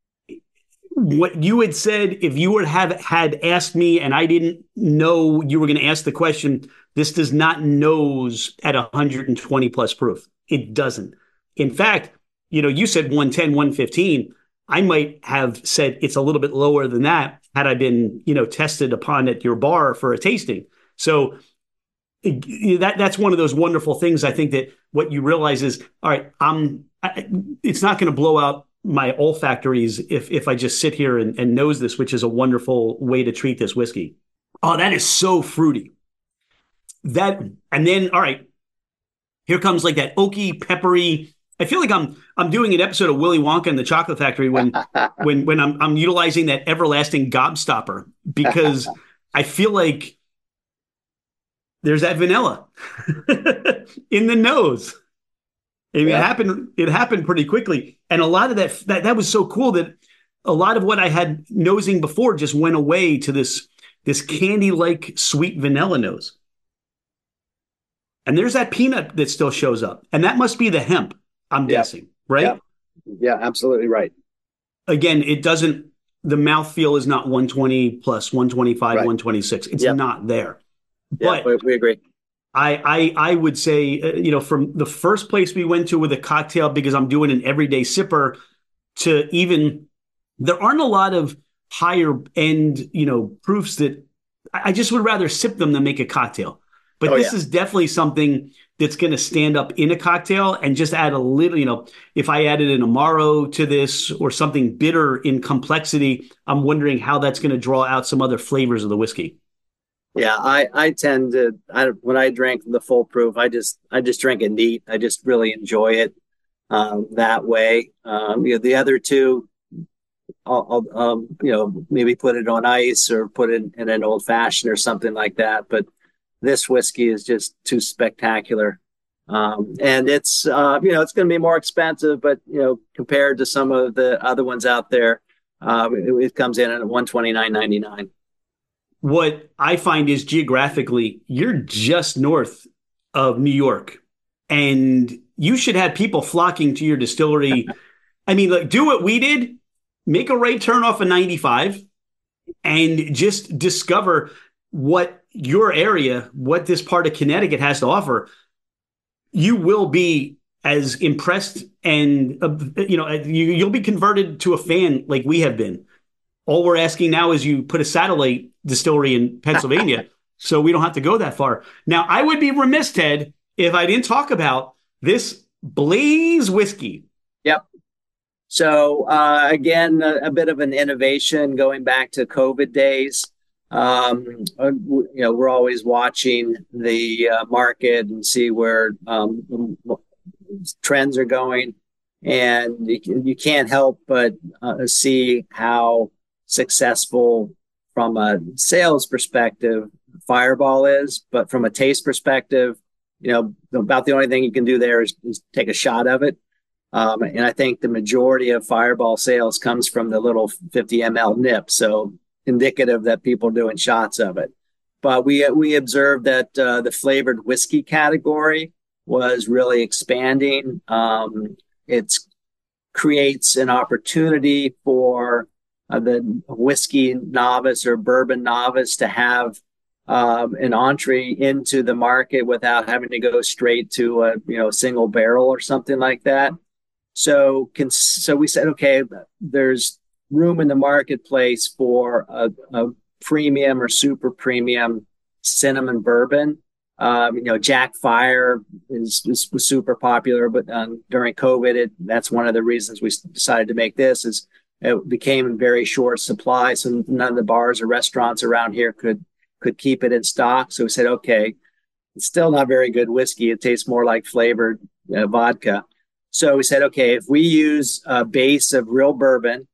What you had said, if you would have had asked me and I didn't know you were going to ask the question, this does not nose at one hundred twenty plus proof. It doesn't. In fact, you know, you said one ten, one fifteen. I might have said it's a little bit lower than that had I been, you know, tested upon at your bar for a tasting. So it, that that's one of those wonderful things. I think that what you realize is, all right, I'm, I, it's not going to blow out my olfactories if if I just sit here and, and nose this, which is a wonderful way to treat this whiskey. Oh, that is so fruity. That, and then, all right, here comes like that oaky, peppery. I feel like I'm I'm doing an episode of Willy Wonka and the Chocolate Factory when when when I'm I'm utilizing that everlasting gobstopper, because I feel like there's that vanilla in the nose. I mean, yeah. it happened. It happened pretty quickly, and a lot of that, that that was so cool that a lot of what I had nosing before just went away to this this candy-like sweet vanilla nose. And there's that peanut that still shows up, and that must be the hemp. I'm yeah. guessing, right? Yeah. yeah, absolutely right. Again, it doesn't. The mouthfeel is not one twenty plus one twenty-five, right. one twenty-six. It's yep. not there. Yeah, but we agree. I, I I would say, uh, you know, from the first place we went to with a cocktail, because I'm doing an everyday sipper, to even, there aren't a lot of higher end, you know, proofs that I, I just would rather sip them than make a cocktail. But oh, this yeah. is definitely something that's going to stand up in a cocktail and just add a little, you know, if I added an Amaro to this or something bitter in complexity, I'm wondering how that's going to draw out some other flavors of the whiskey. Yeah, I, I tend to, I, when I drink the full proof, I just, I just drink it neat. I just really enjoy it um, that way. Um, you know, the other two, I'll, I'll um, you know, maybe put it on ice or put it in an old fashioned or something like that. But this whiskey is just too spectacular. Um, and it's, uh, you know, it's going to be more expensive, but, you know, compared to some of the other ones out there, uh, it, it comes in at one twenty-nine ninety-nine. What I find is geographically, you're just north of New York, and you should have people flocking to your distillery. I mean, like, do what we did, make a right turn off of ninety-five and just discover what your area, what this part of Connecticut has to offer. You will be as impressed and, uh, you know, you, you'll be converted to a fan like we have been. All we're asking now is you put a satellite distillery in Pennsylvania so we don't have to go that far. Now, I would be remiss, Ted, if I didn't talk about this Blaze whiskey. Yep. So, uh, again, a, a bit of an innovation going back to COVID days. Um, you know, we're always watching the uh, market and see where um, trends are going. And you, you can't help but uh, see how successful from a sales perspective Fireball is, but from a taste perspective, you know, about the only thing you can do there is, is take a shot of it. Um, and I think the majority of Fireball sales comes from the little fifty milliliter nip. So indicative that people are doing shots of it. but we we observed that uh, the flavored whiskey category was really expanding. Um, it creates an opportunity for uh, the whiskey novice or bourbon novice to have um, an entree into the market without having to go straight to a you know single barrel or something like that. So, so we said, okay, there's room in the marketplace for a, a premium or super premium cinnamon bourbon. Um, you know, Jack Fire is, is was super popular, but um, during COVID, it, that's one of the reasons we decided to make this. Is it became in very short supply, so none of the bars or restaurants around here could could keep it in stock. So we said, okay, it's still not very good whiskey. It tastes more like flavored uh, vodka. So we said, okay, if we use a base of real bourbon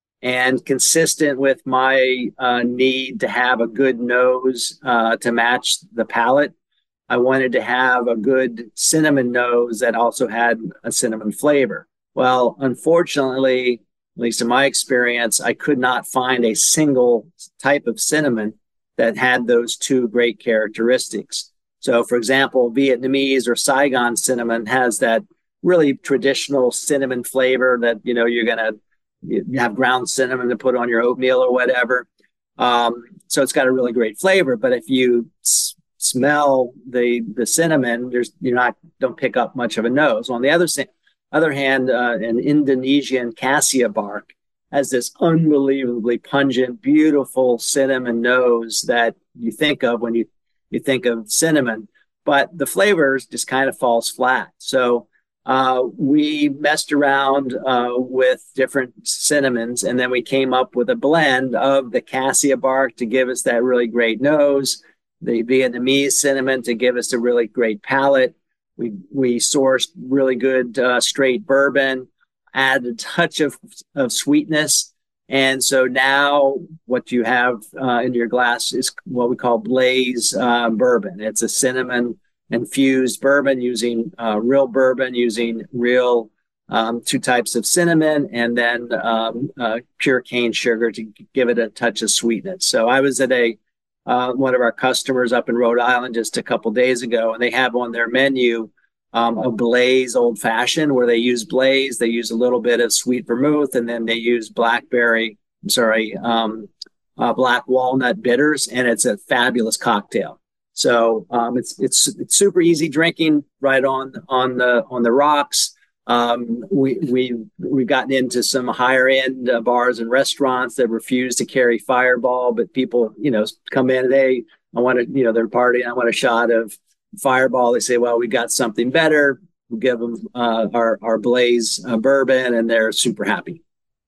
and consistent with my uh, need to have a good nose uh, to match the palate, I wanted to have a good cinnamon nose that also had a cinnamon flavor. Well, unfortunately, at least in my experience, I could not find a single type of cinnamon that had those two great characteristics. So, for example, Vietnamese or Saigon cinnamon has that really traditional cinnamon flavor that, you know, you're going to you have ground cinnamon to put on your oatmeal or whatever. Um, so it's got a really great flavor. But if you s- smell the the cinnamon, there's you're not don't pick up much of a nose. On the other other hand, uh, an Indonesian cassia bark has this unbelievably pungent, beautiful cinnamon nose that you think of when you you think of cinnamon. But the flavors just kind of falls flat. So Uh, we messed around uh, with different cinnamons, and then we came up with a blend of the cassia bark to give us that really great nose, the Vietnamese cinnamon to give us a really great palate. We we sourced really good uh, straight bourbon, added a touch of, of sweetness. And so now what you have uh, in your glass is what we call Blaze uh, bourbon. It's a cinnamon infused bourbon using uh, real bourbon, using real um, two types of cinnamon, and then um, uh, pure cane sugar to give it a touch of sweetness. So I was at a uh, one of our customers up in Rhode Island just a couple days ago, and they have on their menu um, a Blaze Old Fashioned, where they use Blaze, they use a little bit of sweet vermouth, and then they use blackberry, I'm sorry, um, uh, black walnut bitters, and it's a fabulous cocktail. So um, it's it's it's super easy drinking right on on the on the rocks. Um, we we we've gotten into some higher end uh, bars and restaurants that refuse to carry Fireball, but people you know come in, hey, I want to you know they're partying, I want a shot of Fireball. They say, well, we got something better. We give them uh, our our Blaze uh, bourbon, and they're super happy.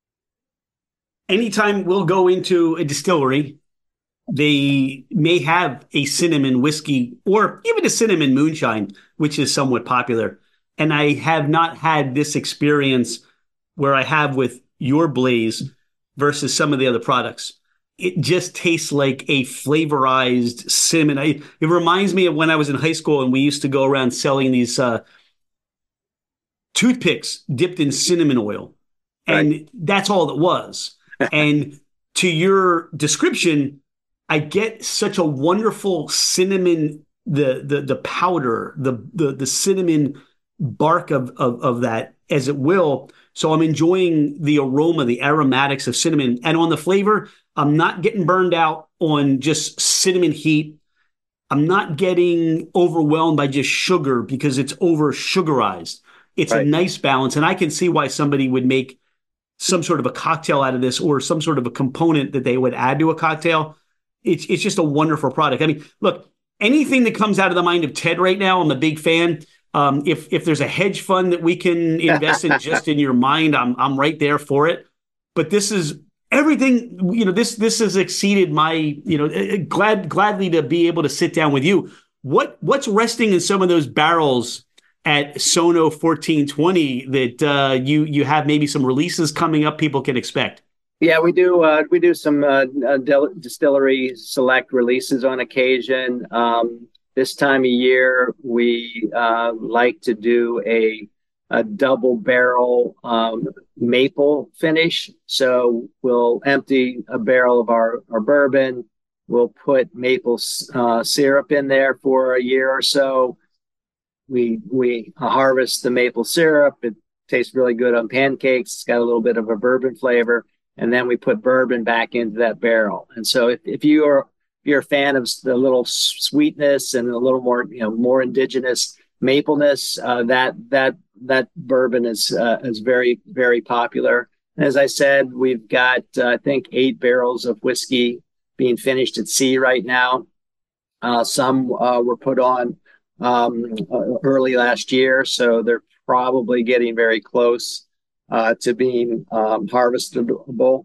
Anytime we'll go into a distillery, they may have a cinnamon whiskey or even a cinnamon moonshine, which is somewhat popular. And I have not had this experience where I have with your Blaze versus some of the other products. It just tastes like a flavorized cinnamon. I, it reminds me of when I was in high school and we used to go around selling these uh, toothpicks dipped in cinnamon oil. And right. That's all it was. And to your description, I get such a wonderful cinnamon, the the the powder, the the the cinnamon bark of, of of that, as it will. So I'm enjoying the aroma, the aromatics of cinnamon. And on the flavor, I'm not getting burned out on just cinnamon heat. I'm not getting overwhelmed by just sugar because it's over sugarized. It's right. A nice balance. And I can see why somebody would make some sort of a cocktail out of this or some sort of a component that they would add to a cocktail. It's it's just a wonderful product. I mean, look, anything that comes out of the mind of Ted right now, I'm a big fan. Um, if if there's a hedge fund that we can invest in just in your mind, I'm I'm right there for it. But this is everything, you know, this this has exceeded my, you know, glad gladly to be able to sit down with you. What what's resting in some of those barrels at Sono fourteen twenty that uh, you you have maybe some releases coming up people can expect? Yeah, we do. Uh, we do some uh, uh, distillery select releases on occasion. Um, this time of year, we uh, like to do a, a double barrel um, maple finish. So we'll empty a barrel of our, our bourbon, We'll put maple uh, syrup in there for a year or so. We we harvest the maple syrup. It tastes really good on pancakes. It's got a little bit of a bourbon flavor, and then we put bourbon back into that barrel. And so, if, if you are if you're a fan of the little sweetness and a little more you know more indigenous mapleness, uh, that that that bourbon is uh, is very very popular. And as I said, we've got uh, I think eight barrels of whiskey being finished at sea right now. Uh, some uh, were put on um, uh, early last year, so they're probably getting very close uh, to being um, harvestable.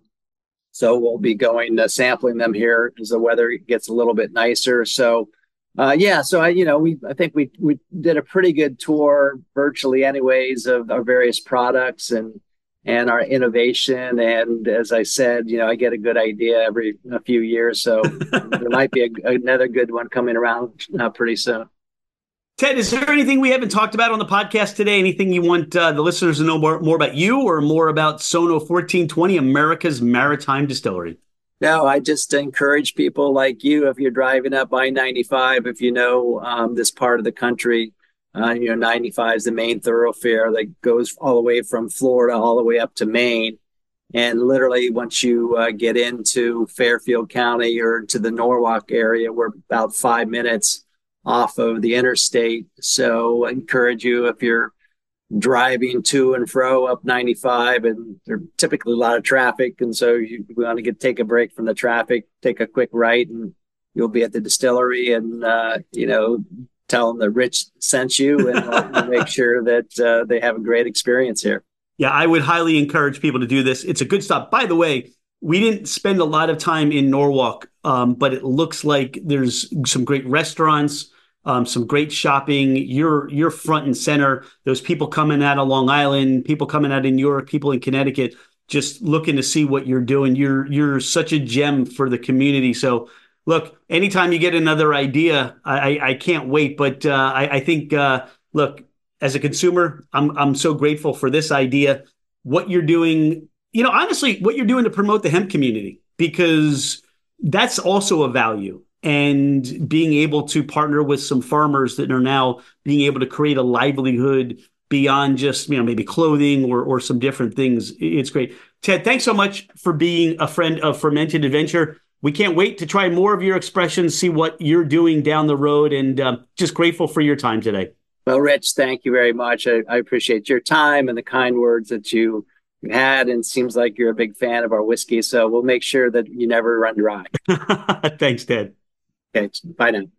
So we'll be going uh, sampling them here as the weather gets a little bit nicer. So uh, yeah, so I you know we I think we we did a pretty good tour virtually anyways of our various products and. and our innovation. And as I said, you know, I get a good idea every a few years. So there might be a, another good one coming around uh, pretty soon. Ted, is there anything we haven't talked about on the podcast today? Anything you want uh, the listeners to know more, more about you or more about Sono fourteen twenty, America's Maritime Distillery? No, I just encourage people like you, if you're driving up I ninety-five, if you know um, this part of the country, Uh, you know, ninety-five is the main thoroughfare that goes all the way from Florida all the way up to Maine. And literally, once you uh, get into Fairfield County or to the Norwalk area, we're about five minutes off of the interstate. So I encourage you, if you're driving to and fro up ninety-five, and there's typically a lot of traffic, and so you want to get take a break from the traffic, take a quick right, and you'll be at the distillery, and uh, you know. Tell them that Rich sent you, and we'll make sure that uh, they have a great experience here. Yeah, I would highly encourage people to do this. It's a good stop. By the way, we didn't spend a lot of time in Norwalk, um, but it looks like there's some great restaurants, um, some great shopping. You're you're front and center. Those people coming out of Long Island, people coming out of New York, people in Connecticut, just looking to see what you're doing. You're you're such a gem for the community. So. Look, anytime you get another idea, I, I can't wait. But uh, I, I think, uh, look, as a consumer, I'm I'm so grateful for this idea. What you're doing, you know, honestly, what you're doing to promote the hemp community, because that's also a value. And being able to partner with some farmers that are now being able to create a livelihood beyond just, you know, maybe clothing or or some different things. It's great. Ted, thanks so much for being a friend of Fermented Adventure. We can't wait to try more of your expressions, see what you're doing down the road, and uh, just grateful for your time today. Well, Rich, thank you very much. I, I appreciate your time and the kind words that you had, and it seems like you're a big fan of our whiskey, so we'll make sure that you never run dry. Thanks, Ted. Okay, bye now.